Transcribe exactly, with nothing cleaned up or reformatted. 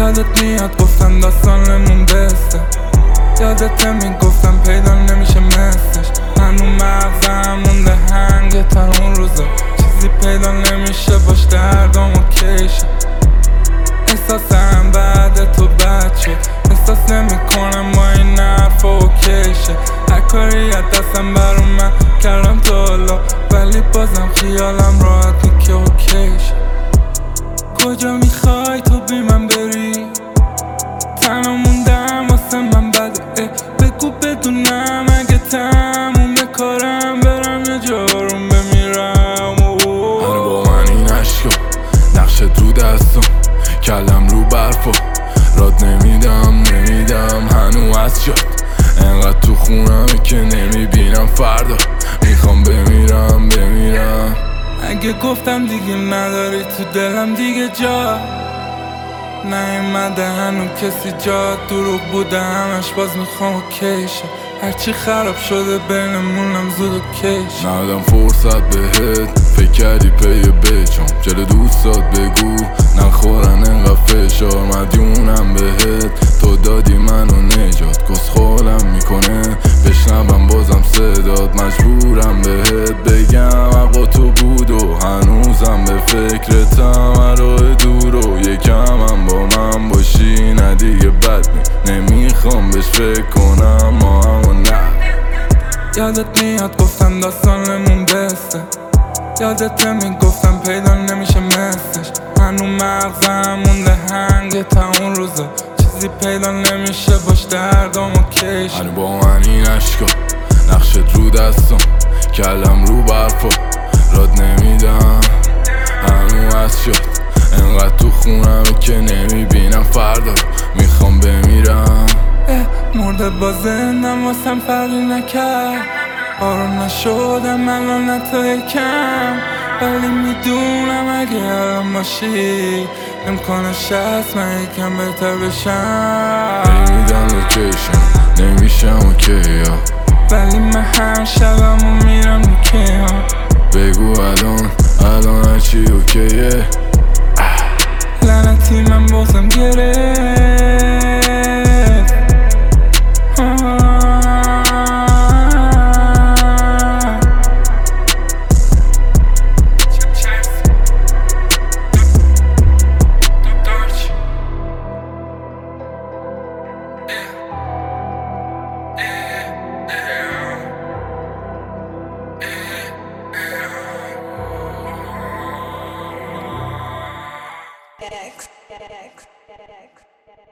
یادت میاد گفتم داستانمون بسته، یادت میگفتم پیدا نمیشه مثلش. هنو مغزم مونده هنگ تا اون روزا، چیزی پیدا نمیشه باش دردامو کشه. احساسم بعد تو بد شد، احساس نمی کنم با این حرف و کشه. هر کاری از دستم بر اومد کردم تا حالا، ولی بازم خیالم راحت نی که اوکیشه. کجا میخوای تو بی من بری؟ تنها موندم واسه من بده، بگو بدونم اگه تموم کارم برم یه جارم بمیرم. هنو با من این عشقا نقشت رو دستم، کلم رو برفا راد نمیدم نمیدم هنو از جاد. انقدر تو خونمه که نمیبینم فردا، میخوام بمیرم بمیرم. اگه گفتم دیگه نداری تو دلم دیگه جا نیومده هنو کسی جا، دروغ بوده همش باز میخوام اوکیشه. هرچی خراب شده بینمونم زود اوکیشه. ندم فرصت بهت فکر کردی پی بچم، جل دوستات بگو نخورن انقدر فشار. مدیونم بهت تو دادی منو نجات، کسخولم میکنه بشنوم بازم صدات. مجبورم بهت بگم حقا تو بود و هنوزم به فکرتم. راه دور و یکم هم با من باشی نه دیگه بد نی، نمیخوام بهش فکر کنم ما همو نه. یادت میاد گفتم داستانمون بسته، یادت میگفتم پیدا نمیشه مثلش. هنو مغزم مونده هنگ تا اون روزا، چیزی پیدا نمیشه باش دردامو کشه. هنو با من این عشقا نقشت رو دستم، کلم رو برفا راد نمیدم هنو از شد. انقدر تو خونمه که نمیبینم فردا، میخوام بمیرم. مرده با زندم واسم فرقی نکرد، آروم نشدم الان حتی یکم، ولی میدونم اگه الان باشی امکانش هست من یکم بهتر بشم. نمیدن لوکیشن نمیشم اوکی ها، ولی من هر شبمو میرم اوکی ها. بگو الان الان هرچی اوکیه. لعنتی من بازم گرفت X, X, X.